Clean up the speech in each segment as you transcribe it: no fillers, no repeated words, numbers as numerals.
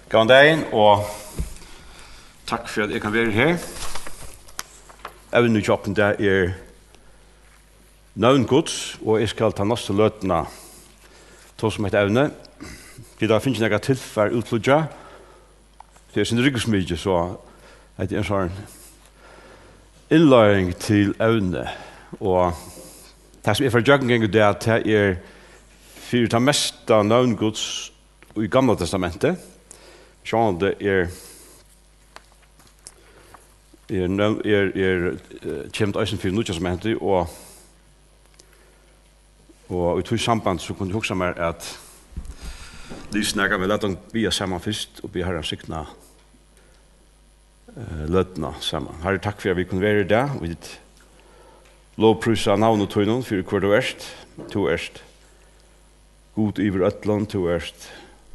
God dag, og takk for at jeg kan være her. Evnen i jobbet der navn Guds, og jeg skal ta neste løtene to som heter evne. Det da finnes noen tilfær utlodja. Det sin ryggsmykje, så det en sånn innlæring til evne. Og det som for jøkken det at det for det meste navn Guds i Gamla testamentet. Sjån det kjemt eisen for Nya testamentet, og i tog samband så kunne jeg huske meg at lysnægget vil lette bia sammen først, og bia herren sykna løtene sammen. Herre, takk for at vi kunne være i det, og vi lovprusa navn og tøynen for hver du erst. Du erst god iver øtland, du erst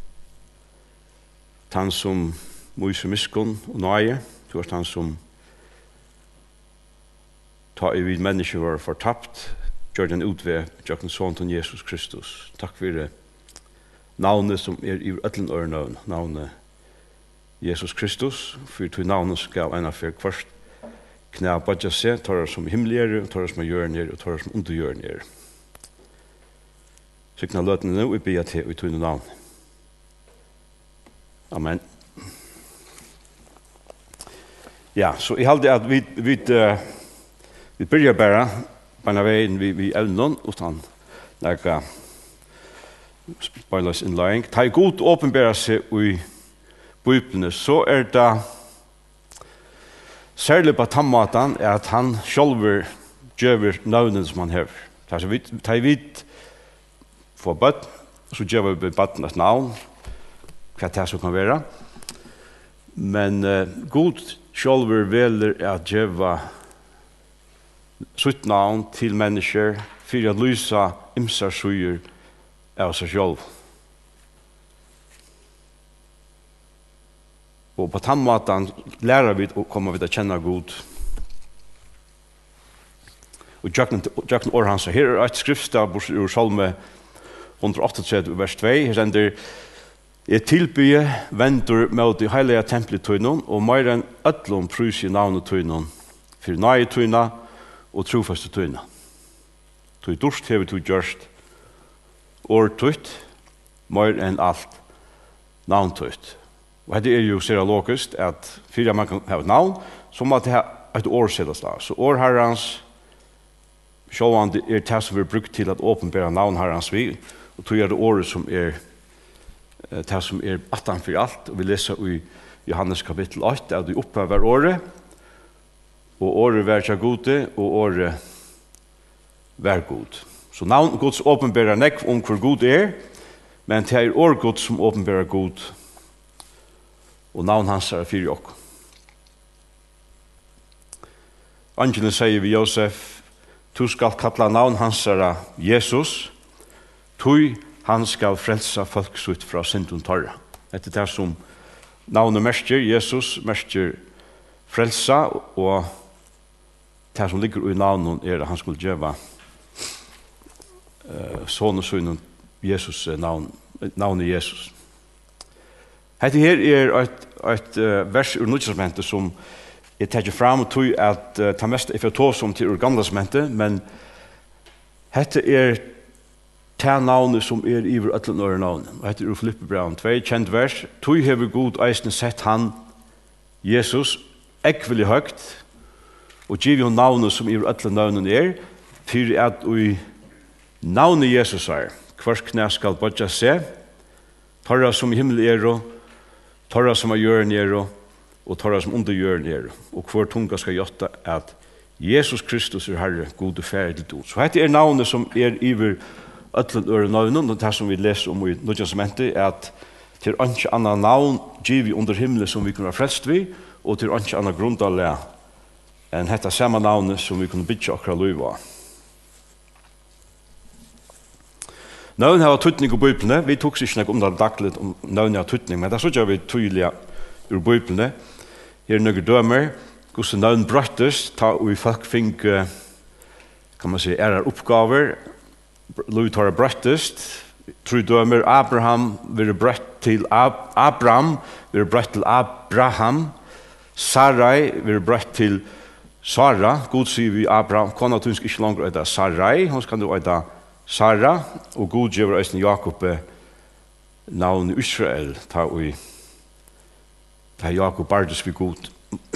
han som møyser miskun og nøye, du erst han som ta i vid mennesker var fortapt, gjør den utvei, gjør den sånn til Jesus Kristus. Takk for det navnet som i øtlen ørenavn, navnet Jesus Kristus, for til navnet skal en av for kvart knæ badja seg, tar som himmeligere, tar som gjørende, og tar som undergjørende. Sykna løtene nå, vi ber til i tøyne navn. Amen. Ja, så jeg halte at vi börjar bara på en väg vi evnen utan några spoilers inlæring. Ta god åpenbæra seg i Bibelen, så det særlig på tammatan at han sjálfur gjør navnen som han har. Ta vidt for bøtt, så gjør vi bøtten et navn, hva det så kan være. Men god sjálfur veler at gjøre sitt navn til mennesker for å lyse ymsar suger av seg selv. Og på den måten lærer vi å komme til å kjenne God. Og Jøkken år hans, her et skriftsted ur Salme 138, vers 2, her sender jeg tilbye vendur med de heilige tempeltøynen, og mer enn ødlom prus i navnet tøynen, for nøye tøynen, og trofaste tøyna. Tøy dorst hever du gjørst årtøyt, mer enn alt navntøyt. Og det jo sera logisk at fyrir man kan ha et navn, så må det ha et årsettast da. Så årherrans, sjåvan det det som vi brukt til at åpenbæra navnherrans vi, og tøy det året som det som attan for alt, og vi leser i Johannes kapittel 8, at vi opphaver året, og året vær seg gode, og året vær god. Så navn Guds åpenbærer nekv om hvor god men det år Gud som åpenbærer god, og navn hans fyrir okk. Angelen sier vi Josef, du skal kalla navn hans Jesus, tui han skal frelsa folk sutt fra syndun torra. Dette det som navnet merker, Jesus merker frelsa, og det som ligger i navnet at han skulle gjøre sånn og sånn Jesus navnet Jesus. Hette her et vers ur Nødtestamentet som jeg tenker fram og tog at ta mest for tog som til ur Gamla testamentet, men hette ta navnet som i øtlen øre navnet. Og hette ur Filippe Braun 2, kjent vers. Tog hever god eisne sett han Jesus ekvelig høgt, og giv jo navnet som i øtlen navnet for at i navnet Jesus hvers knæ skal bodja seg, torra som i himmel torra som av jøren og torra som under jøren og hver tunga skal gjotta at Jesus Kristus Herre, gode færre til dod. Så hette navnet som i øtlen øre navnet, og det som vi leser om i Nødtestamentet, at til ikke annet navn giv vi under himmelen som vi kunne være frelst vi, og til ikke annet grundalega enn hetta samme navnet som vi kunne bytja okra luiva. Navn har tøytning i Bibelene. Vi tok ikke noe om det daglig om navn har tøytning, men det så vi tydelig ur Bibelene. Her noen dømer, hvordan navn brøttes, ta og vi folk fink, kan man si, oppgaver, Louis tar brøttest, Tru dømer Abraham vil brøtt til Abram, vil brøtt til Abraham. Sarai vil brøtt til Sara. God sier vi Abraham, kona hun skal ikke langer øyda Sarai, hun skal nå øyda Sara, og God gjør øyden Jakob navn Israel, ta Jakob bardes vi god.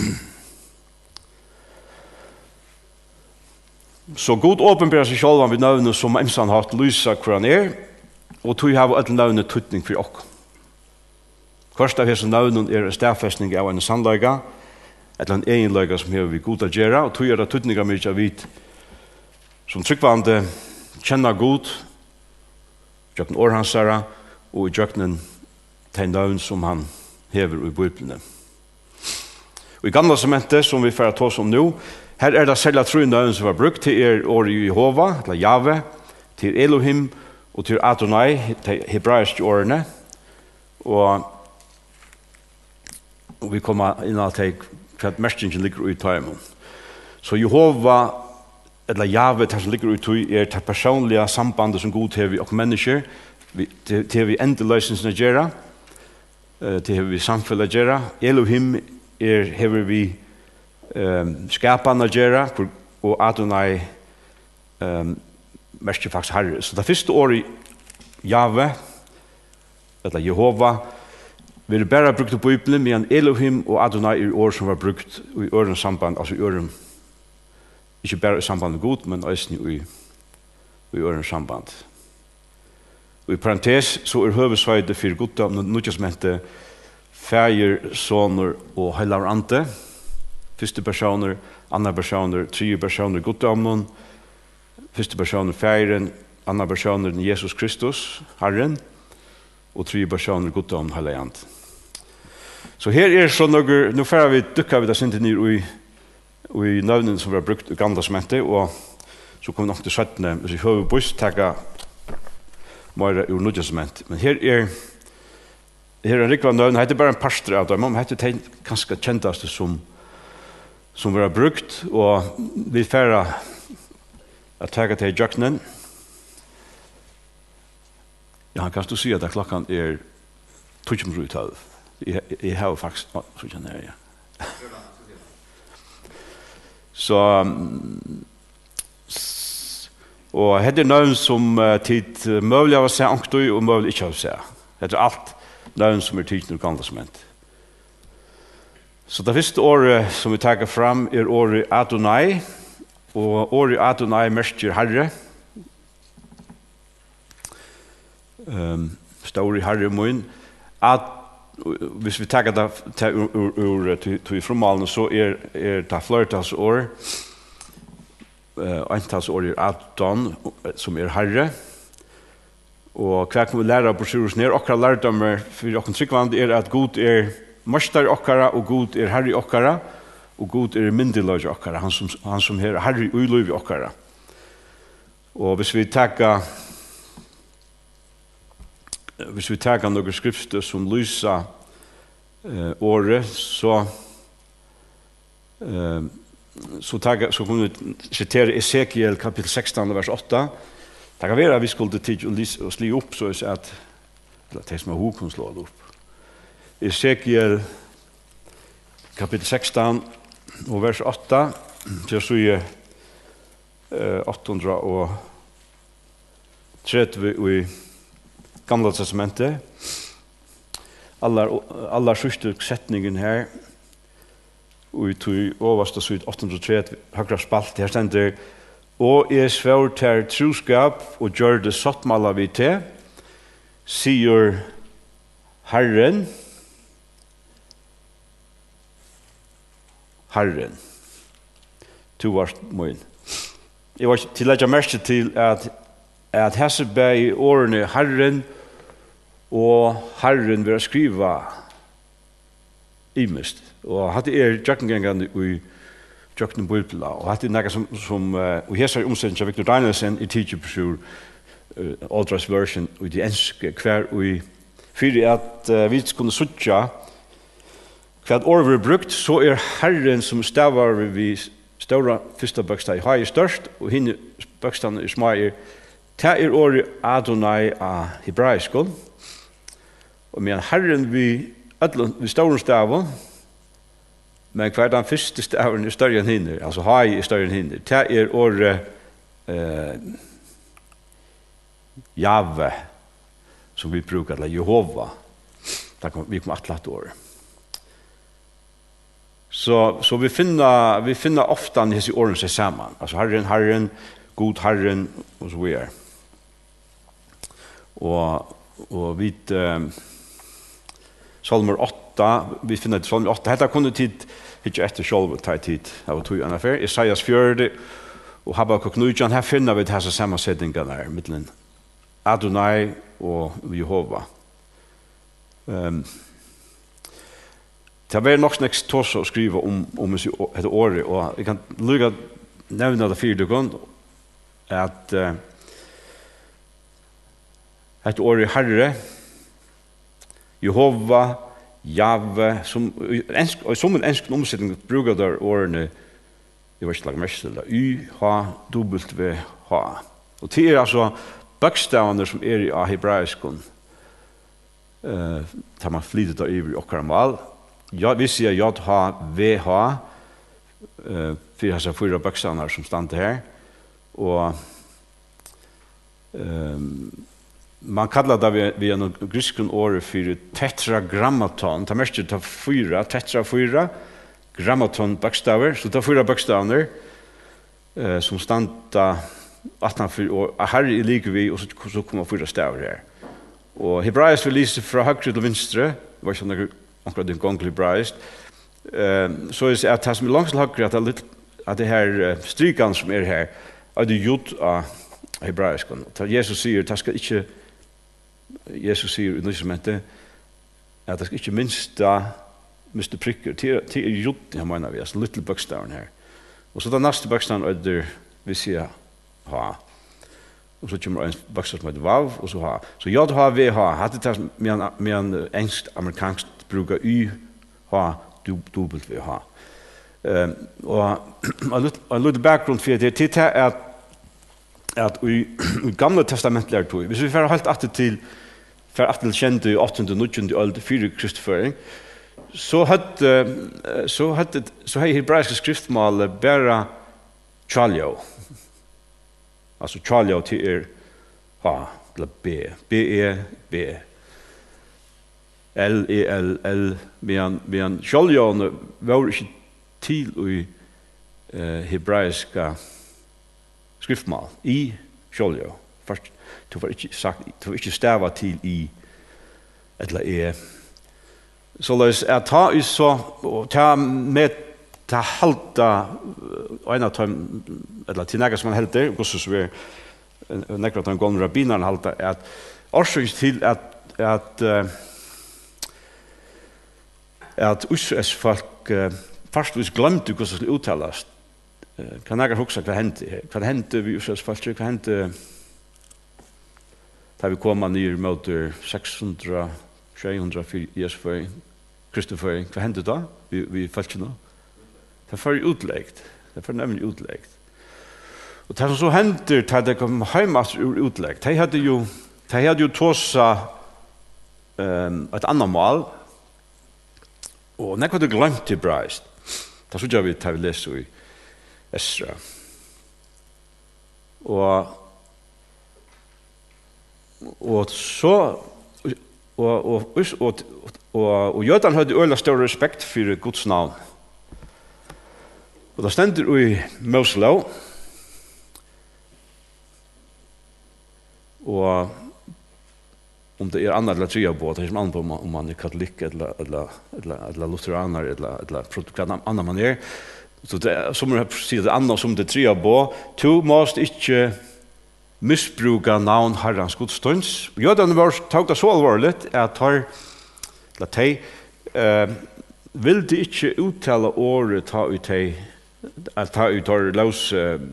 Så God åpenberer seg selv ved navnet som emsan har hatt lysa hvor han og tog har et navnet tøtning for oss. Først av hese navnen en stedfestning av en sannløyga, et eller annet egenløyga som hever vi god å gjøre, og tog det tøtning av mye av vidt som tryggvande kjenner god, jøkken århansara, og i jøkkenen til navn som han hever i Bibelen. Og i gamla sementet, som vi får ta oss om nå, her det selv tru navn som var brukt til året Jehova, eller Jave, til Elohim og til Adonai, til hebraiske årene. Og vi kommer inn til hva mestringen ligger ut i tøymen. Så Jehova, eller Jave, det som ligger ut i det personlige sambandet som god til vi og mennesker, til vi endeløsningsene gjøre, til vi samfunnet gjøre. Elohim hever vi skapande gjøre, og Adonai mest faktisk herre. Så det første året Jave, eller Jehova, vil bare brukt i Bibelen, men Elohim og Adonai år som var brukt i ørens samband, altså i ørens, ikke bare i samband med god, men også i ørens samband. Og i parentes så høvesveide for godda, noe som heter Fæger, Soner og Heilar Ante, første personer, andre personer, tredje personer, goddommen, første personer, Fægeren, andre personer, Jesus Kristus, Herren, og tredje personer, goddommen, Heilar Ante. Så her så noe, nå får vi dukka vi da sint ned i navnen som vi har brukt i gamla sementet, og så kommer vi nok til 17. Hvis vi høver buss, takka mer ur nødjensement. Men her en rikva navn, det er bare en pastor av dem, men det er ganske kjentaste som vi har brukt, og vi færre at takka til jøkkenen. Ja, kan du si at klokkan 12:12. Jeg har faktisk så kjenner jeg, ja. Så og det navn som tid mulig av å se angstøy og mulig ikke av å se. Det alt navn som tid til gamle sement. Så det første året som vi tager fram året Adonai, og året Adonai merker Herre. Står i Herre mun. Hvis vi tager det ur fromalen, så det flertallsår. Antallsår Adon, som Herre. Og hva kan vi lære av Borsirus ned? Okra lærdommer for okken tryggvand at god Mørstar okkara, og god herre okkara, og god myndeløy okkara, han som herre uiløy okkara. Og hvis vi tager noen skrifter som lyser året, så kunne vi sitere Ezekiel kapitel 16, vers 8. Det kan være at vi skulle tid og sli opp, så at det som hun kunne slå det opp. Ezekiel kapitel 16 og vers 8, så sier 830 i Gamla testamentet. Alla sjuste setningen her, og i tog overste syd 830 høyre spalt, her stender og svær til troskap og gjør det sattmala vi til, sier Herren, to vart min. Jeg var til å legge merke til at hese i årene Herren og Herren vil skrive imest. Og hatt jakkengangene i jakken Bibelen. Og hatt noe som og hese omsetning av Victor Danielsen i teacher pursuer Aldras version og de enske hver og for at vi kunne suttja hva året vi brukt, så Herren som stavar vi stora første bøkstad i størst, og hinne bøkstadene små Det året Adonai av hebraiskon, og men Herren vi stauren staven, men hver den første staven større enn hinner, altså hai større enn hinner. Det året Jave, som vi brukar, eller Jehova. Vi kommer atlatt året. Så vi finner ofta disse årene seg sammen. Altså Herren, God Herren, og så videre. Og vi Salmer 8, vi finner det Salmer 8. Dette kunne tid, ikke etter selv, ta tid av tog en affær. Isaias 4, og Habakkuk 9, her finner vi disse sammensetningene her, mittelen Adonai og Jehova. Det var nok snakks tås å skrive om dette året, og jeg kan lykke nevne det 4 døgn, at et året Herre, Jehova, Jave, som en ensk omsetning bruker der årene, jeg vet ikke lage mest til det, YHWH. Og det altså bøkstavene som i hebraiskon, tar man flytet av i okkara mal. Vi sier JHVH, for disse 4 bøkstavene som stand her, og man kallar det vi en griskun året for tetragrammaton. Det mest ta 4, tetra 4 grammaton bokstaver. Så det 4 bokstaver som standa 18 år. Her er like vi, og så kommer 4 staver her. Og hebraisk vil lise fra høyre til vinstre. Det var ikke akkurat en gang hebraisk. Så jeg sier at det som er langt til høyre, at det her strykene som er her, er det gjort av hebraisk. Jesus sier, det skal ikke Jesus sier i Nytestamentet at det skal ikke miste prikker til jutten, jeg mener vi, altså lille bøkstaven her. Og så den neste bøkstaven er det vi sier ha. Og så kommer en bøkstav som heter vav, og så ha. Så JHVH, hadde det med en engelsk amerikansk bruker YH, WH. Og en liten bakgrunn for det er at i gamle testamentlære tog, hvis vi får helt atter til kjente i 8. og 9. øld, 4 kristføring, så har hebraiske skriftmål bare Chaljo. Altså Chaljo til ha, eller B. B. L, men Chaljo var ikke til i hebraiske skriftmål i Chaljo. Først, det var ikke sagt, det var ikke stava til i eller så løs jeg ta i så og ta med ta halta en av dem eller til nægge som man helter og så vi nægge at han går rabbineren halta at årsøk til at US-folk førstvis glemte hvordan det skulle uttales. Kan nægge huske hva hendte vi US-folk, hva hendte da vi kom ned mot 600, 300 years for Kristoffer, hva hendte da? Vi følte nå. Det var utleggt. Det var nemlig utleggt. Og det som så hendte, da det kom hjemme ur utleggt, de hadde jo tåsa et annet mål, og når hadde glemt til Breist, da så gjør vi til vi leser i Esra. Og så og jødan hadde øyla større respekt for Guds navn. Og da stender i Moselov og om det annet eller tria på, det er som annet på om man er katolikk eller lutheraner eller hva annet man er. Så det som er sier det annet som det tria på, to måst ikke missbruka navn Herrens godstånds. Jødene var tog det så alvorlig at de vil de ikke uttale året ta ut løs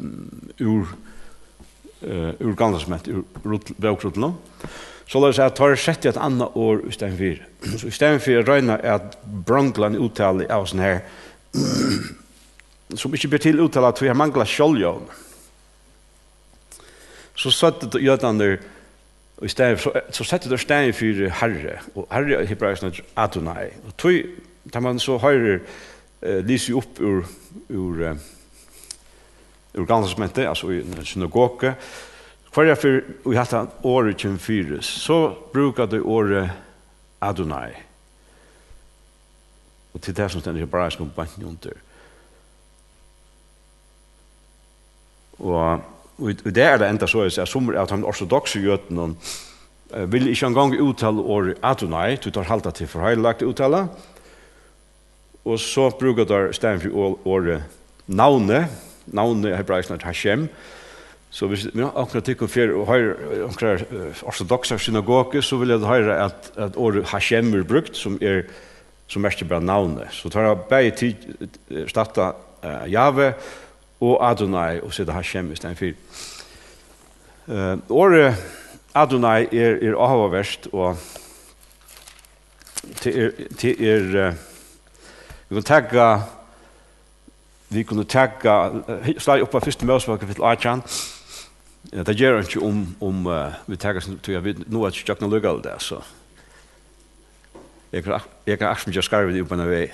ur gamle som heter bøkruttene. Så la oss at de sett et annet år i stedet for. Så i stedet for røyne at branglen uttale av sånn her som ikke blir til uttale at vi har manglet skjoldjøn. så satt det jötande och istället så sätter det stein för Herre och Herre hebreisk Adonai. Och tog tar man så höjer lyser upp ur gamla testamentet, alltså i synagoge. Kvar för vi hade året 24 så brukade året Adonai. Och till det som ständer hebreisk och under. Och det är det enda så att som att han ortodoxa jöten vill inte en gång uttala året Adonai, du tar halta till förhejlagt uttala. Og så brukar der stedet for året navnet hebraisk Hashem. Så hvis vi akkurat tykker for å høre omkring ortodoxa synagoge, så vil jeg høre at året Hashem er brukt, som mest bare navnet. Så tar jeg begge tid starta Jave og Adonai, og sier Hashem i stedet for. Året Adonai er avhverst, og til vi kunne tagga slag upp på första Mosebok kapitel 18. Det gör inte om vi taggar så jag vet nu att jag kan lugga det så. Jag kan actually just skriva det upp på en väg.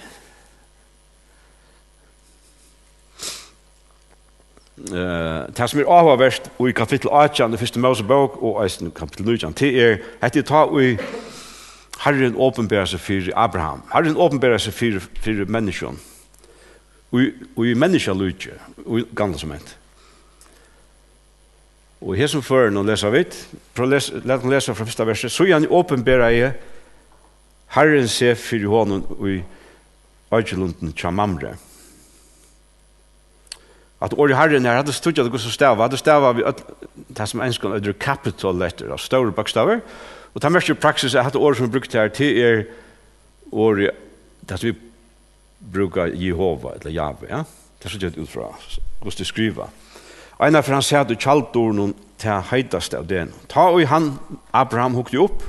Det som avhverst i kapitel 18 det första Mosebok og i kapitel 19 till att det tar i Herren åpenbærer seg for Abraham. Herren åpenbærer seg for menneskene. Og i menneskeludje, og i gamle testament. Og her som før, nå leser vi, let oss lese fra første verset. Så han åpenbærer jeg Herren seg for hånden i Øyjelunden til Mamre. At året Herren her hadde studert det så stavet. Det stavet vi det som ønsker under capital letter, av store bokstaver. Og det mest i praksis er at året som vi brukt her til året det vi brukar Jehova eller Jave. Ja? Det er så ut fra hvordan det skriver. Einar for han sier at kjaldorden til heideste av den. Ta og han, Abraham, hukte opp.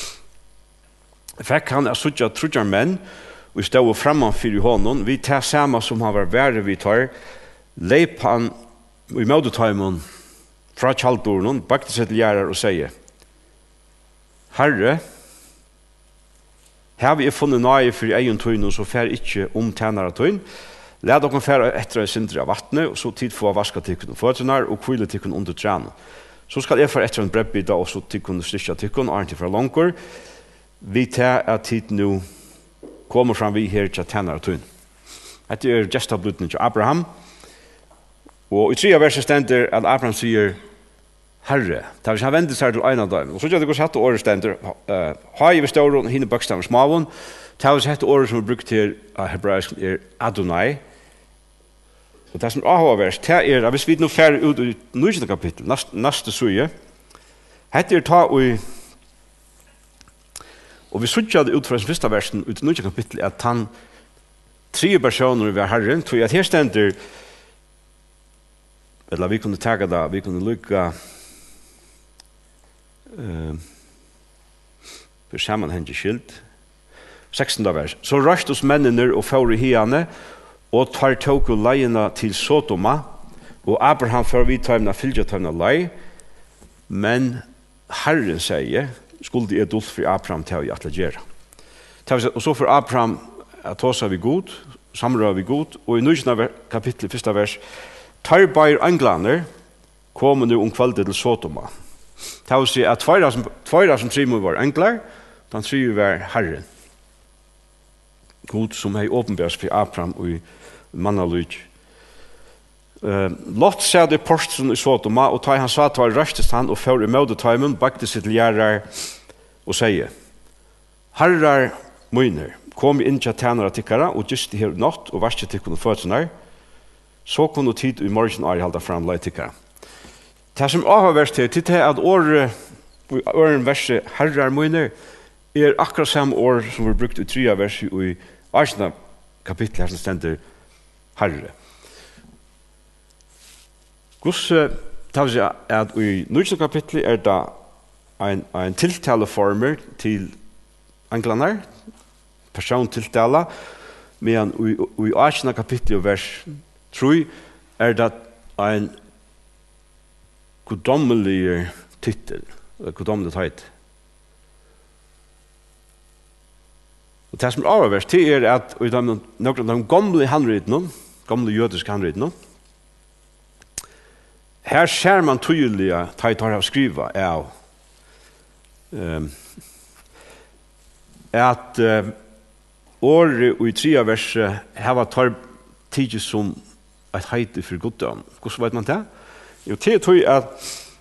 Fikk han sutja trudjar menn og stod framan fyrir honom. Vi tar samme som han var verre vi tar. Leip han i mødetøymon fra kjaldorden, bakte seg til gjerrar og sier Herre, her vi funnet nøye for egen tøyn, og så fer ikke tjenere tøyn. Lad dere fære etter en sindre av vattnet, og så tid få vaska tykken og føttene, og kvile tykken under trene. Så skal jeg fære etter en brebbida, og så tykken og styrke tykken, og ikke fra langer. Vi tar at tid nå kommer fram vi her til tjenere tøyn. Dette er gestablutene til Abraham. Og i 3 verset stender at Abraham sier Herre, det vil han vende seg til en av dem. Og så gjør det gått året stender. Har jeg ved ståren, henne bøkstaven smaven. Det vil hette året som er brukt til hebraisk er Adonai. Og det som er avhverst, det er at hvis vi nå færre ut i 9. kapittel, neste søye, hette er ta og vi sørger det ut fra den første versen ut i 9. kapittel at han 3 personer ved Herren, tror jeg at her stender eller vi kunne taga det, vi kunne lukka for sammenhengig skilt. 16. vers. Så røst hos mennene og fører hiane, og tar tåk og leiene til Sodoma, og Abraham fører vi tøymene fylgja tøymene lei, men Herren sier, skulle det dult for Abraham til å gjøre gjøre. Og så for Abraham at tåsa vi god, samrøver vi god, og i 9. kapittel, 1. vers, tar bare englander, kommer nu kveldet til Sodoma. Det vil si at tveira som 3 var englar, den 3 var Herren. God som hei åpenbærs for Abraham og mannalug. Lot sa det porsten i Sodoma, og ta han sa at var røstest han og fører i mødetøymen, bakte sitt gjerrar og sier, Herrar møyner, kom inn til tjenere tikkara, og just her natt, og varske tikkene fødsene, så kunne tid i morgen er halda fram lei tikkara. Det som har vært til det at åren verset Herrar møyner, er akkurat samme år som var brukt i 3 verset i 18. kapittel her som stender Herre. Gusse tar vi at i 9. kapittel er det en tiltaleformer til englander, persontiltale, men i 18. kapittel vers 3 er det en gudommelige titel, gudommelige teit. Og det som avverst til at i noen av de gamle handritene, gamle jødiske handritene, her ser man tydelig teit har å skriva av at året og i 3 verset hava tar tid som et heite for goddom. Hvordan vet man det? Jo, til tog at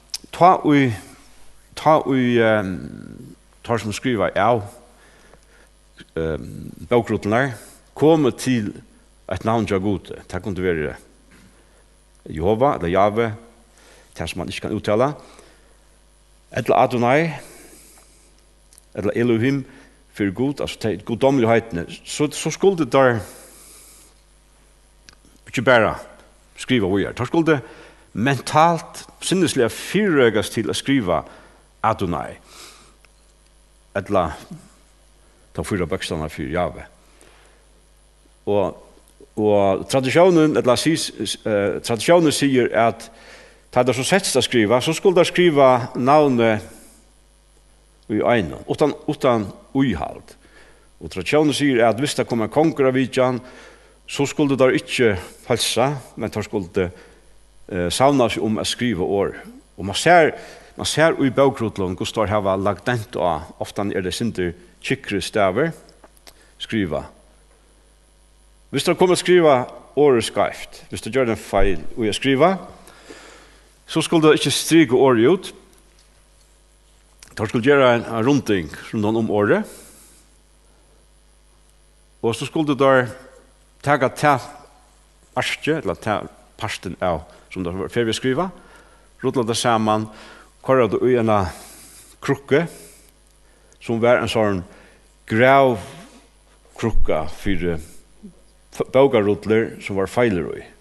tar som skriva av bokrotlene kommer til et navn av gode. Det kunne være Jehova eller Jave, det som man ikke kan uttale, eller Adonai, eller Elohim, for god, altså til goddomligheten. Så skulle det der ikke bare skrive hva gjør. Da skulle det mentalt, sinneslig fyrrøges til å skrive Adonai, eller ta 4 bøkstene for Jave. Og tradisjonen, tradisjonen sier at da det så setts å skrive, så skulle det skrive navnet i øynene, utan uihald. Og tradisjonen sier at hvis det kommer konger av vidjan, så skulle det ikke falsa, men det skulle savna seg om å skrive år. Og man ser i bøkrotlån hvordan det har lagt dent av, ofte det sinter kikre staver, skriva. Hvis det kommer å skrive året skreft, hvis det gjør en feil og jeg skriver, så skulle det ikke stryke året ut. Det skulle gjøre en runding om året. Og så skulle det da ta arske, eller ta parsten av, som det var ferdig å skrive, rotla det sammen, kåre det i en krukke, som var en sånn grav krukka for baugarrotler som var feiler i.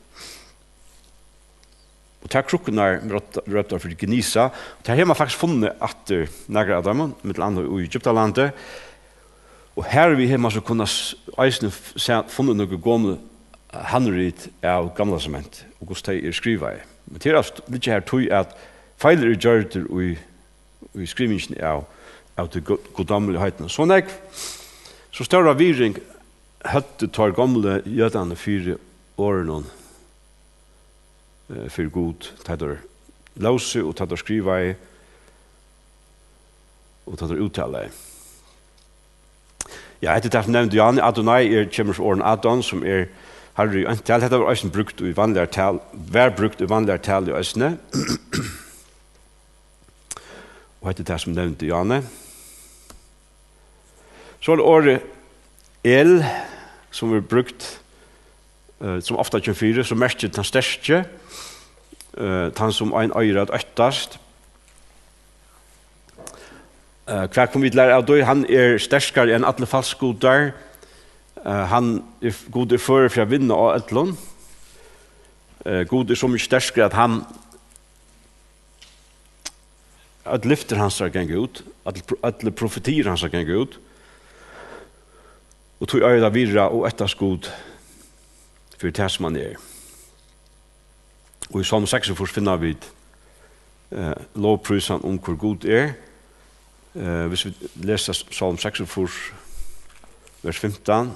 Og det krukken røpte for Gnisa. Og det har man faktisk funnet etter nære av dem, med andre i Egyptalandet. Og her vi har man så kunnet eisne funnet noen gamle handrit av gamla sement, og hvordan de skrivet. Men det litt her tog at feiler gjør det i skrivingen av det goddomligheten. Så større viring høtte tar gamle jødene 4 årene for god, tatt lause og tatt skriva i og tatt uttale. Ja, etter det som nevnte Jan, Adonai kommer fra åren Adon, som herre i antal. Dette var også brukt i vanligere tal, var brukt i vanligere tal i Østene. Og etter det som nevnte Jan. Så det året El, som er brukt, som ofte er 24, som merker den største, han som en øyret øktast. Hva kom vi til lære av det? Han sterskere enn alle falskgodar. Han god for å vinne av etlån. God så mye sterskere at han at lyfter hans har gengit ut, at profetier hans har gengit ut, og tog øyda virra og ettas god for det som han Og i Salm 46 finner vi lovprysan om hvor god hvis vi leser Salm 46, vers 15,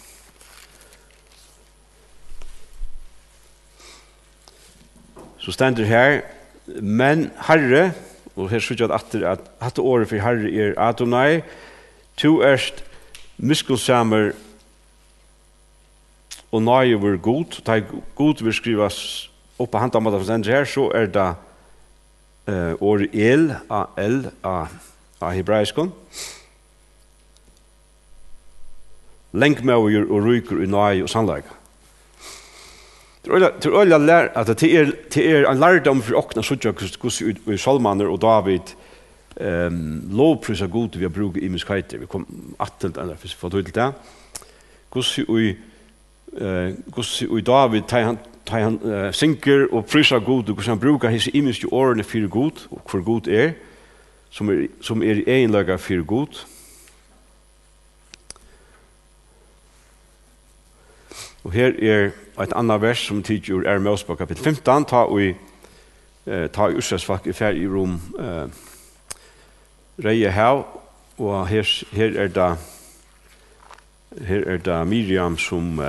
så stender her, men Herre, og her sier jeg at dette året for Herre Adonai, to miskunnsamer og nøye var god, da god vil skrives opp på handen av det her, så det året El, av hebraiskon. Lenkmauer og ryker i nøye og sannleika. Det øyla lær at det en lærdom for åkna suttja hvordan i Salmaner og David lovprysa god vi har bruket i miskheiter. Vi kom attelt eller for å til det. Hvordan i David ta han synker og prysa god og hvordan han bruker hese imiske årene for god og hvor god som i egenlaga for god. Og her et annet vers som tidgjør Mosebok kapittel 15, ta ta Israelsfolk i ferd i rom Reie hav, og her er det Miriam som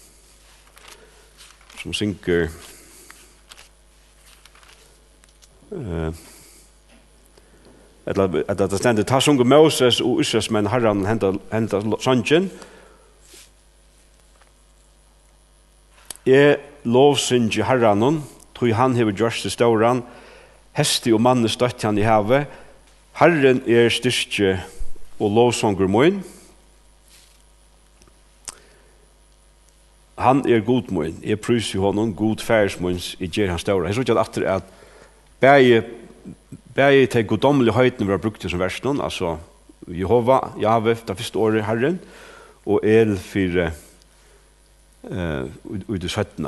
synker at det stender ta sunker Moses og Israels menn herran henta sannsjen. Lovsynge herranon, tog han hever gjørst til stauran, hesti og manne støtt han i havet, Herren styrke og lovsanger moin. Han god moin. Jeg pryser honom, god færs moin, i gjer hans stauran. Jeg tror ikke at at bæge til goddommelige høytene var brukt som versen, altså Jehova, Jave, det første året Herren, og for ut i 17.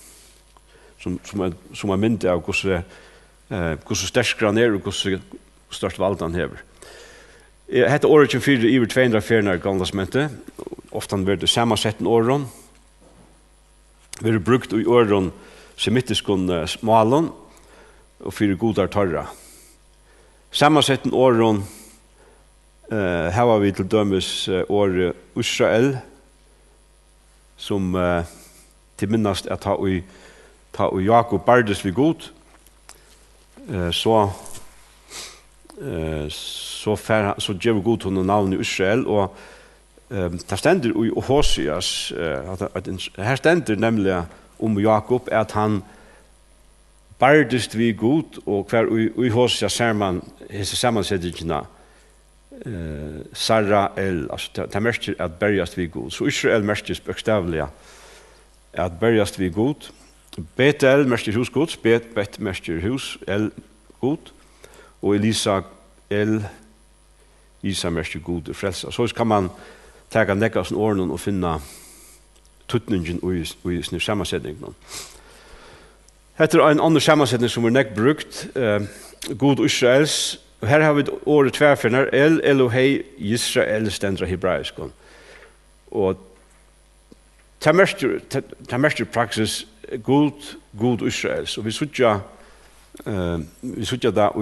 Som er myndig av hvordan sterskere han og hvordan størst valgt han hever. Hette året 24 iver 200 fjerner gamlasmentet, ofte han det sammensetten åren, vi har brukt i åren semittiskon smalen, og fyrir godar torra. Sammensetten åren her var vi til dømes året Israel, som til minnast at ta og Jakob bardes vi god, så gjør vi god henne navnet Israel, og det stender i Hosias, her stender nemlig om Jakob, at han bardest vi god, og hver i Hosias ser man hese sammansettingene Sarrael, altså det merker at bergast vi god. Så Israel merkes bokstavlig at bergast vi god. Betel merker hus god, Bet merker hus, El god, og Elisa merker god og frelsa. Så kan man ta nekka sånn årene og finne tutningen i sin sammansetning. Hette en annen sammansetning som nekk brukt, god Israels. Og her har vi året tverfinner, Elohei Yisrael stendra hebraisk. Og ta mest praksis god Israels. Og vi sutja da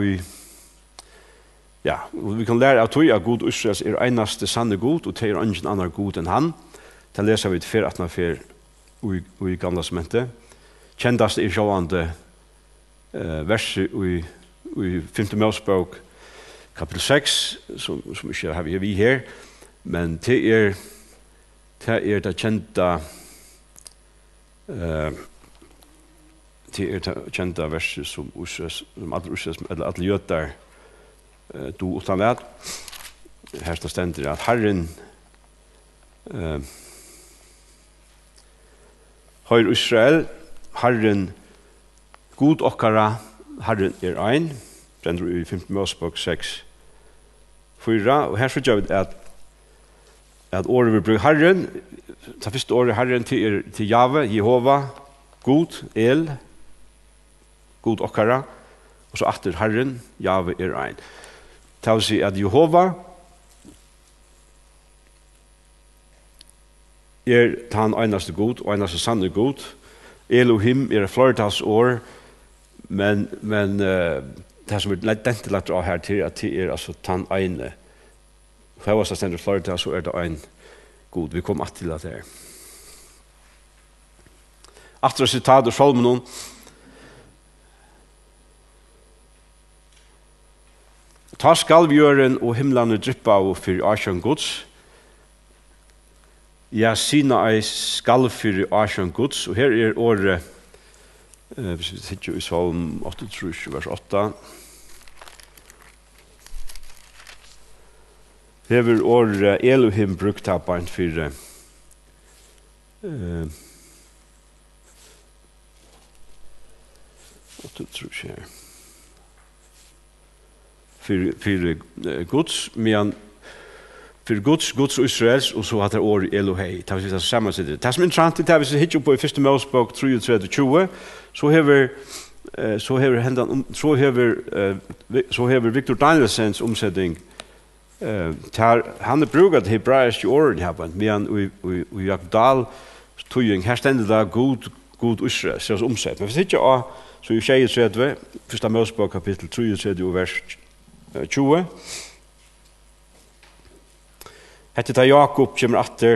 vi kan lære av tog at god Israels einaste sanne god, og det ingen annan god enn han. Det leser vi til 4.18 i gamla sementet. Kjendast sjåvande verset i 5. Mosebok kapitel 6, som ikke har vi her, men det det kjenta verset som alle jøtar du utan det. Her stender at Herren høyr Israel, Herren god okkara, Herren ein, stender i 5. Mosebok 6, 4, og her synes jeg at året vi bruker Herren, det første året Herren til Jave, Jehova, god, El, god okkara, og så atter Herren, Jave ein. Det vil si at Jehova han einaste god, og einaste sanne god. Elohim flertals år, men det som dente lagt av her til at det altså tan ene. For oss stendur flertals, så det ein god. Vi kom at til at det Atra sitat og Salmenon. Ta skalvjøren og himlene dryppa av for Asjan Guds. Ja, sina ei skalv for Asjan Guds. Og her året, hvis vi sitter i Salm 8, vers 8. Hever året Elohim brukt av bein for for Guds, men for Guds og Israels, og så har det året Elohei. Det vil si det samme sitt. Det som er interessant, det er hvis vi hittar på i 1. Mosebok 33-20, så hever Victor Danielsens omsetning, han brukat hebraisk året her, men i Jakdal tøying, her stender det god Israels omsetning. Men hvis vi hittar så i 23, första Mosebok kapitel 33 och vers 20. Hette da Jakob kommer atter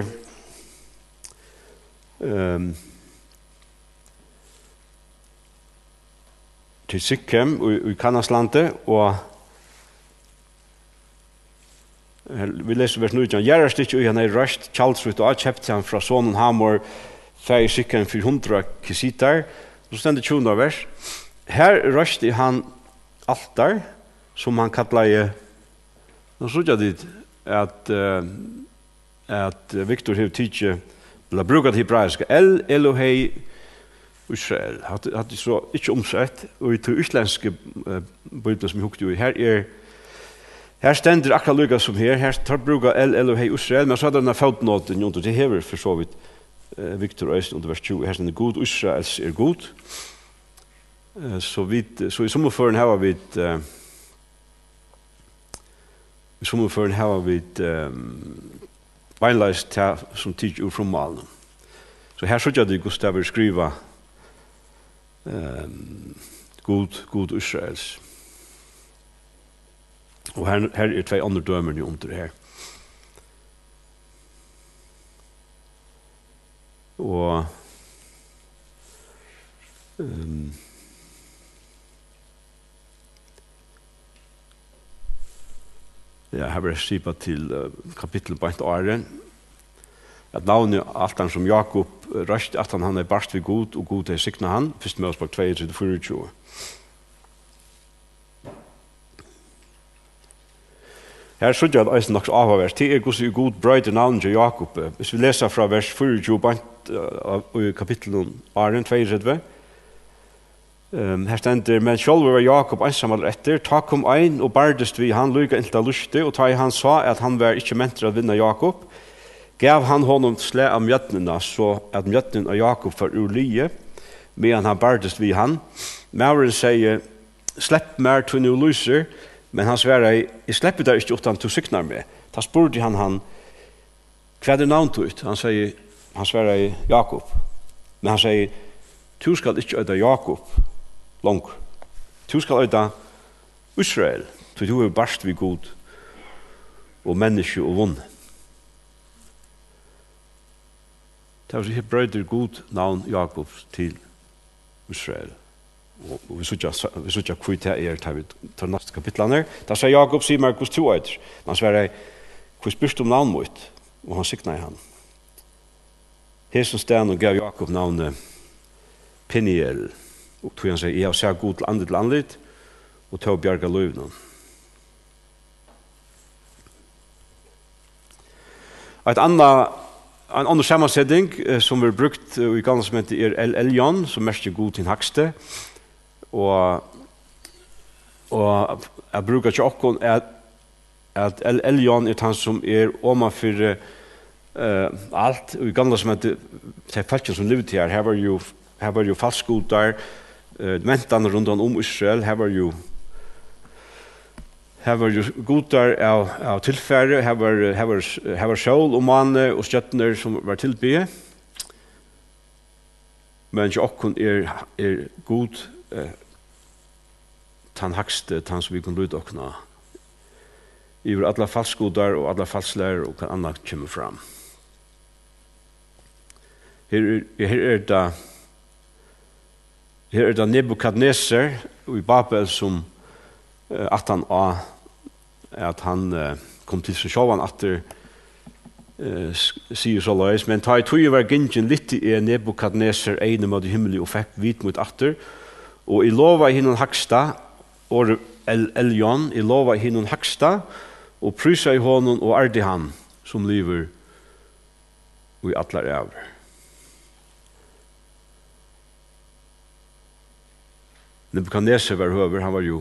til Sikhem i Kanaslandet, og vi leser vers 19. Gjerrast ikke og han røst kjaldfrutt og kjøpt han fra sonen Hamor fær Sikhem 400 kisitar. Så stender 20 vers. Her røst han altar, som han kallar nå så jeg dit at Victor har tidsi eller brukat hebraiska El Elohei Israel. Hadde så ikke omsett, og i til utländske bibler som hukte jo her stender akkurat lukka som her tar bruka El Elohei Israel, men så hadde denne foutnoten jo, det hever for så vidt Victor Øysten under vers 20, her stender god Israels god. Så i sommerføren her var vi beinleis til som tid ur from malen. Så her såg jeg det Gustav skriva god Israels. Og her 2 andre dømerne under det her. Og ja, her var jeg skriva til kapittel på 1 åren, at navnet alt han som Jakob røst at han barst ved god, og god er sikna han, 1. Mosebok 22-24. Her synes jeg at eisen nok avhørs, til hvordan god brøyde navnet til Jakob. Hvis vi leser fra vers 24 i kapittel 22, her stender, men selv var Jakob ensamall etter, ta kom ein og bardest vi han lykka inntil lusti, og ta i han sa at han var ikke mentre å vinna Jakob, gav han honom slæ av mjøtnena, så at mjøtnen av Jakob var ur lie, medan han bardest vi han. Mauren sier, slepp mer til nu lyser, men han sverre, jeg slipper der ikke utan til syknar med. Da spurte han, hva er navnt ut? Han sverre Jakob. Men han sier, du skal ikke øyda Jakob langt. Du skal øyda Israel, for du er barst vi god, og menneske og vunn. Det var så her brøyder god navn Jakob til Israel. Og vi så ikke kvitt her til neste kapitlene. Da sier Jakob, sier meg hos to øyder. Han sverre, hvor spørst om navn mot, og han sikna i han. Her som stedet og gav Jakob navnet Peniel, og tog han sier, jeg har sett god til andet, og tog bjerga løvnen. En annen sammansetning som vi har brukt i gamle som heter El Elyon, som mest er god til hakste, og jeg bruker ikke okkon at El Elyon er han som er oma for alt, og i gamle som heter de falskene som levde her, her var jo falskgodar, mentene rundt om Israel, her var jo godar av tilfære, her var sjål og manne og stjøttner som var tilbygge, men ikke okkon er god tan hakste, tan som vi kan lyde okkona. I var alle falskgodar og alle falslærer og hva annet kommer fram. Her er det Nebukadneser i Babel som at han kom til seg sjåvan atter sier så løys, men ta i tog var gingen litt i Nebukadneser egnet med himmelig og fikk vit mot atter, og i lova i hinnon haksta, og El Elyon, i lova i hinnon haksta, og prysa i honom og ardi han som lever og i atlar over. Nebukadneser var høver, han var jo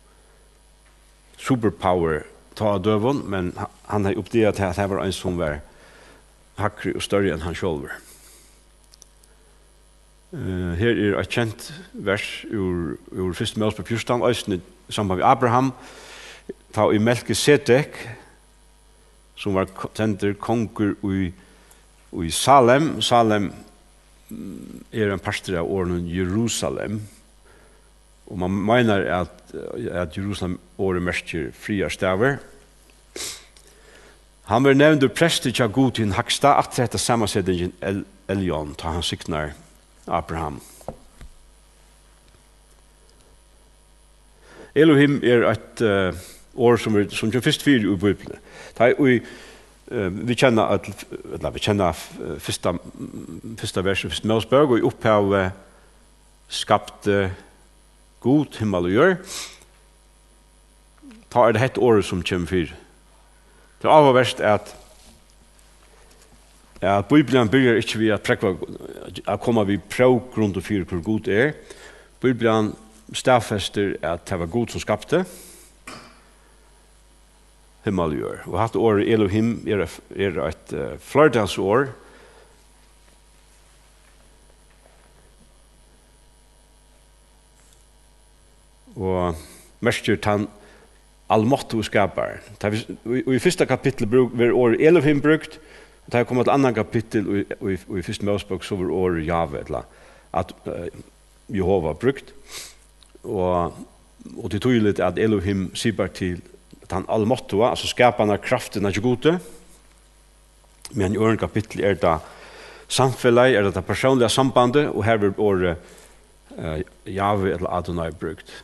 superpower ta av døven, men han har oppdaget til at han var en som var hakkrig og større enn han selv. Her er et kjent vers ur 1. Mosebok 14, øyne sammen med Abraham, ta i Melkisedek, som var tenter konger i Salem. Salem er en pastor av åren Jerusalem, Og man mener at Jerusalem året merker fria staver. Han var nevnt prester til god til haksta at dette sammensetningen Elion, ta han siknar Abraham. Elohim et år som kommer først fire i Bibelen. Vi kjenner første vers i første Mosebok, og i opphavet skapte god himmel og jord. Ta det hett året som kommer fire. Det er avverst at Bibelen bygger ikke ved at komme vi prøv grunn til fire hvor god er. Bibelen stadfester at det var god som skapte himmel og jord. Og hatt året Elohim et flertallsår. Og merker han allmåttig skapar. I første kapittel var året Elohim brukt, og det har kommet til annan kapittel i første Mosebok så var året Jave, at Jehova brukt. Og det er tydelig at Elohim sier til at han allmåttig, altså skaparen av kraften er ikke gode, men i året kapittel det samfellet, det personlige sambandet, og her var året Jave eller Adonai brukt.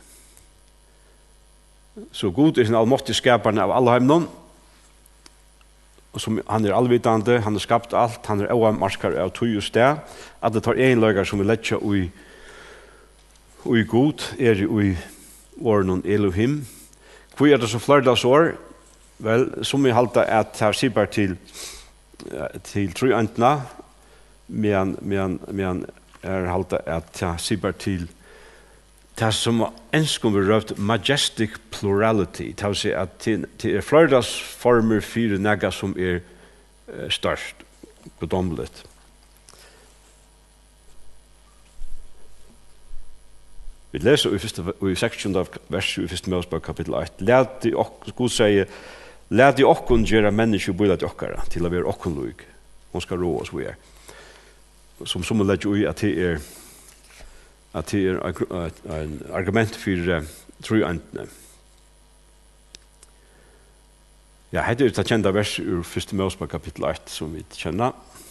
Så god sin allmåttig skaparen av alle heimene, og som han allvitande, han har skapt alt, han marskar av tog og sted, at det tar en løyger som vi letja ui god, i åren Elohim. Hvor det så flerdagsår? Vel, som vi halta at her sier til trojantna, men halta at her sier til det som ønsker vi røvd majestic plurality, det vil si at det flerdagsformer fire nega som størst, gudomligt. Vi leser i seksjonen av verset i 1. Mosebok kapittel 8. God sier, lad de okkon gjøre mennesker bøyla til okkara, til å være okkon luk. Hun skal rå oss vi Som må legge ui at det en argument for trojantene. Ja, hette det kjente vers ur 1. Mosebok kapittel 8 som vi kjenner.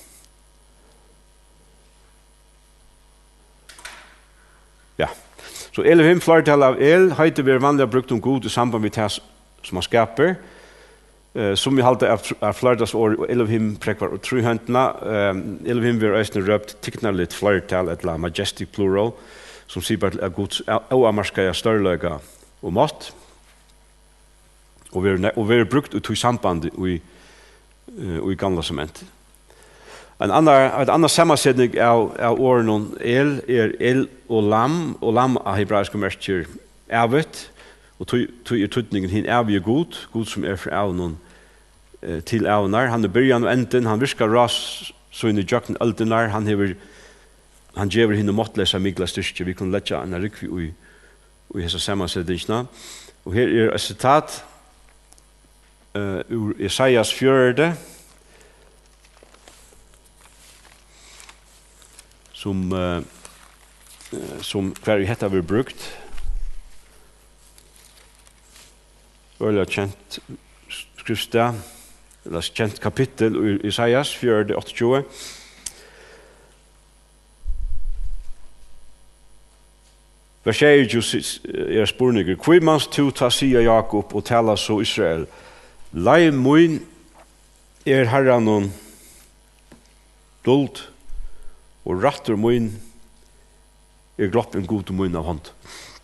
Ja, så Elohim flertall av heiter vi vanlig brukt god i samband med det som han skaper. Som vi halte av flertallsår, Elohim prekvar og trojantene. Elohim vil øyne røpt tiknaligt flertall, et la majestic plural, som sier bare til Guds oamarska størreløyga og mått. Og vi er brukt ut i samband i gamla sement. Et annet sammansetning av åren El og Lam av hebraiske merker evet, og tog tydningen hin evige god som fra avnon til avnar. Han byrjan og enden, han virker ras så inn i jøkken eldenar, han gjør henne måttlesa migla styrke. Vi kan letja en rikvi i hessa sammansetningsna. Og her et citat ur Isaias 4, som hver i hetta vi brukt. Øyla kjent skriftsted, eller kjent kapittel i Isaias 4, 28. Vers 6 spurninger. Hvor mans to ta sia Jakob og tala så Israel? Lai mun herranon dult og rattur mun gloppen god mun av hånd.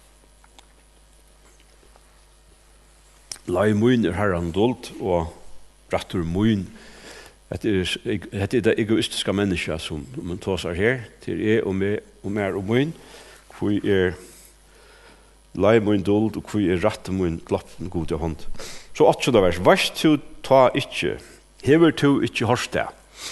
Lai mun herranon dult og rattur mun. Det det egoistiska menneska som man tåsar her til og med og mer og mun. Hvor lai mun dult og hvor rattur mun gloppen god av hånd. Så 8. vers. Vars to ta ikkje, hever to ikkje horsta.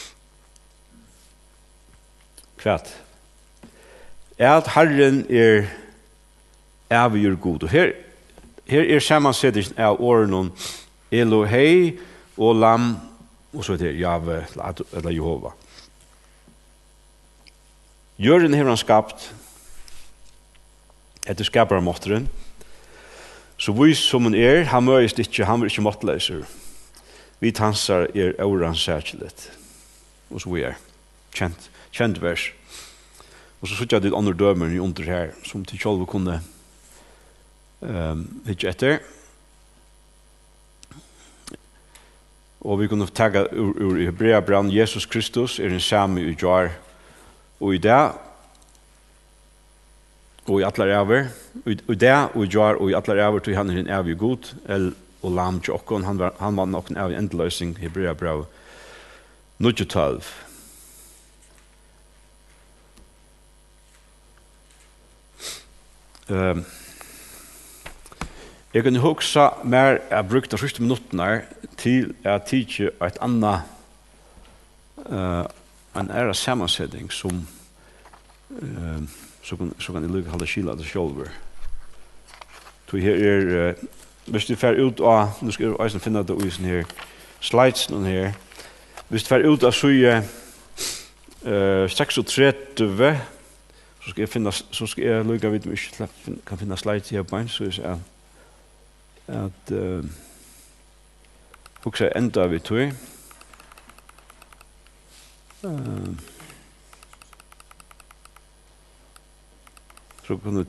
Kvært. At Herren avgjør god. Og her sammansettelsen av åren Elohei og Lam, og så det Jave eller Jehova. Jøren har han skapt. Hette skaparmåtteren. Så vi som han møyest ikke, han vil ikke måttleiser. Vi tansar oransærkjelet. Og så vi kjent vers. Og så sitter jeg dit andre dømer i under her, som til kjolve kunne hitte etter. Og vi kunne tagga ur Hebrea brann Jesus Kristus en samme i jar og i det og i atler over og i det og i jar og i atler over til han en evig god og lam til okkon han var nok en evig endeløsning Hebrea brev 9:12. Jeg kan huske mer jeg brukte de første minuttene til at teache et annet en ære sammensetning som så kan jeg lykke halde skila det selv. Så her hvis du fer ut av, nu skal jeg finne det i sånne her slides her, hvis du fer ut av så 36, så skal jeg lykke vidt om jeg kan finne slides her på en, så jeg at hugsa enda við tøy. Så kunne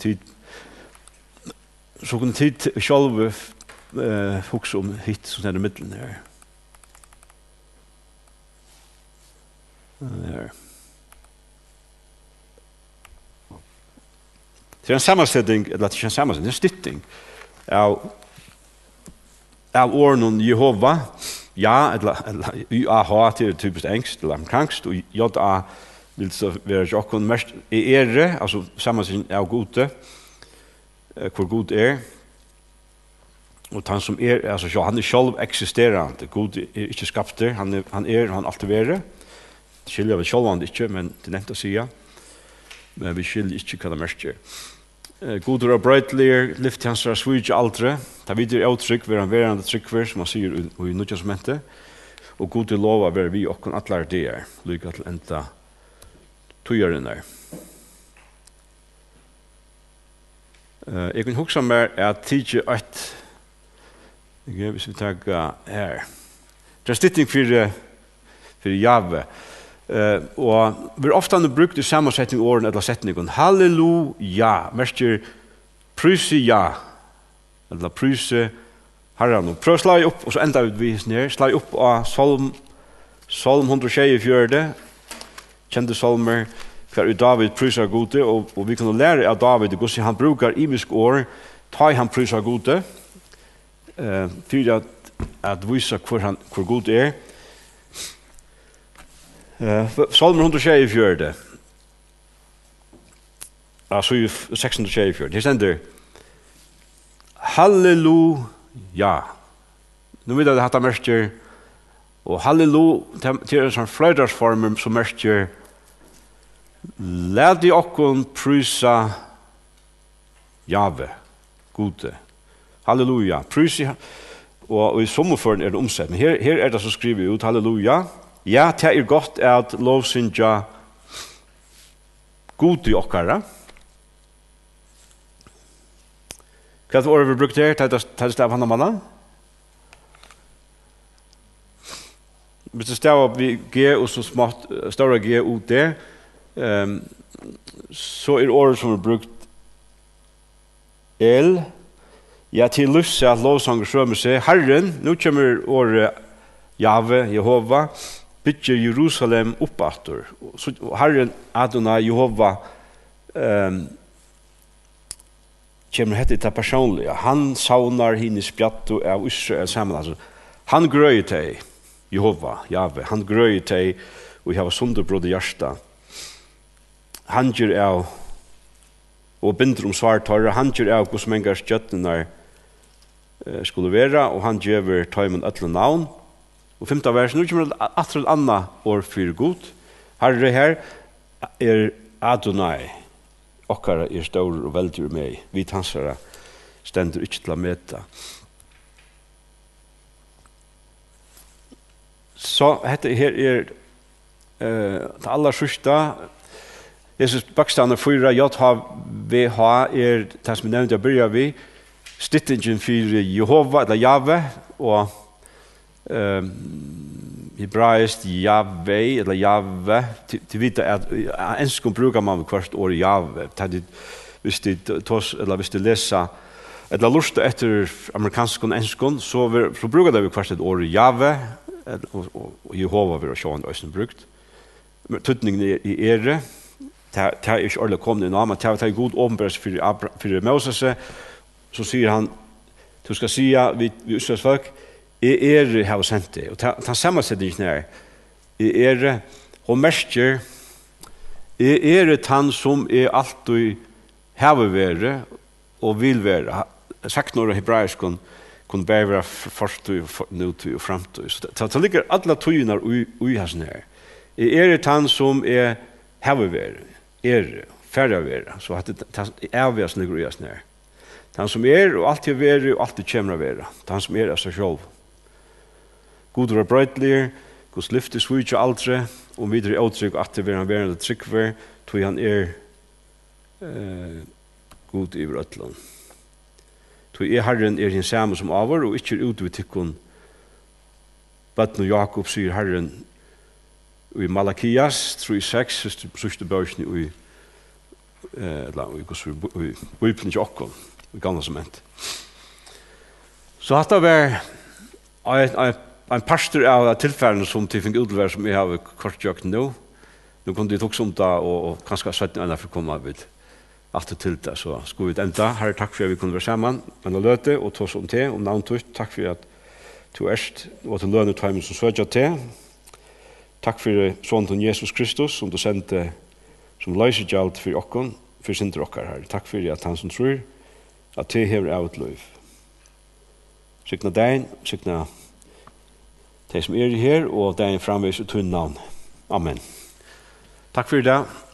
tid sjálv hugsa hitt som er i midten her. Det er en sammansetning, eller det er en sammansetning, det er en stytting av åren Jehova, ja, eller YAH til typisk engst, eller amerikansk, og JA vil så være jokken mest altså sammensetning av gode, hvor god og han som altså han selv eksisterende, god ikke skapte, han alltid være, det skiljer vi selv han ikke, men det nevnt å si, men vi skiljer ikke hva det mest Goder og brøytlige, lyft hans er svige aldre, da videre avtrykk, være en verande trykkver, som han sier i Nødjensmentet, og god til lov å være vi okken atler det lykke til enda togjøren Jeg kan huske meg at tidlig hvis vi tar her, det er stytting for Jave, og vi ofta brukt i sammansetning åren eller setningen halleluja, mestjer pryse ja, eller pryse herran. Prøv å slå opp, og så enda utvisen her, slå opp av Salm 124, kjente salmer, hver David pryser gode, og vi kan lære av David, hvordan han brukar imisk år, ta han pryser gode, for at vise hvor god Salmer 124. Altså 624. Det stender halleluja. Nu vet jeg det hatt merker og halleluja til en sånn fløydersformer som merker led i okkon prysa Jave gode. Halleluja. Prysa og i sommerføren det omsett. Men her det så skriver ut halleluja. Ja, det godt at lovsynja god i okkara. Hva året vi brukt her? Det stav han og manna? Hvis det stav vi G og så smått større G ut det, så året som vi brukt el. Ja, til lyst at lovsanger strømmer seg. Herren, nå kommer året Jave, Jehova, bygger Jerusalem oppatter. Og Herren Adonai Jehova kommer hette til personlig. Han saunar henne spjatto av Israel sammen. Altså, han grøyer til Jehova, Jave. Han grøyer til og hava sunderbrod i hjärsta. Han gjør av og binder svartare. Han gjør av hos mengar skjøttene skulle være, og han gjør tøymen øtle navn. Og 5. vers, nu kommer det atrel anna år for god. Herre her Adonai, okkara stor og veldig meg. Vi tansara stender ikke til å møte. Så dette her det aller sørste. Jesus bakstande 4, jeg har JVH det som jeg nevnte jeg begynner vi, stittingen for Jehova, eller Jave, og hebraisk Jave, eller Jave, til vite at enskom bruker man hvert år Jave, hvis de leser eller lusta etter amerikansk og enskon, så bruker det vi hvert et år Jave, og Jehova vil ha sjåen øysen brukt. Tydningen i ære, det er ikke alle kommet inn av, men det er god åpenbæres for Moses, så sier han, du skal si vi Israels folk, ære har sendt det, og han sammensetter ikke nær, ære, og merker, ære han som alltid har vært, og vil være, sagt når hebraisk kunne bare være forstøy, nødtøy og fremtøy. Så det ligger alle tøyene ui hans nær. Han som har vært, færre vært, så det avgjøres ligger ui hans nær. Han som og alltid vært, og alltid kommer å være. Han som av seg selv. God var brøytlig, Guds lyfte svitje aldri, og videre åtrykk at det vil han være tryggver, tog han god i brøtland. Tog Herren hin samme som avår, og ikke ut ved tykkun. Bøtten og Jakob sier Herren i Malakias 3:6, sørste børsene i Bibelen til okkon, i gamle som ment. Så hatt det var en pastor av tilfellene som til fikk utlever som jeg har kort gjøkt nå. Nå kunne de tog om det, og kanskje 17 enda for å komme vidt. Alt til det, så skulle vi enda. Herre, takk for at vi kunne være sammen, men å løte og ta oss om til, om navntøyt. Takk for at du og til lønne tøymen som søker til. Takk for sånn Jesus Kristus, som du sendte som løser gjald for okken, for synder okker, Herre. Takk for at han som tror at det hever av et liv. Sykna deg, sykna de som her, og deg framvis i tunn navn. Amen. Takk for det.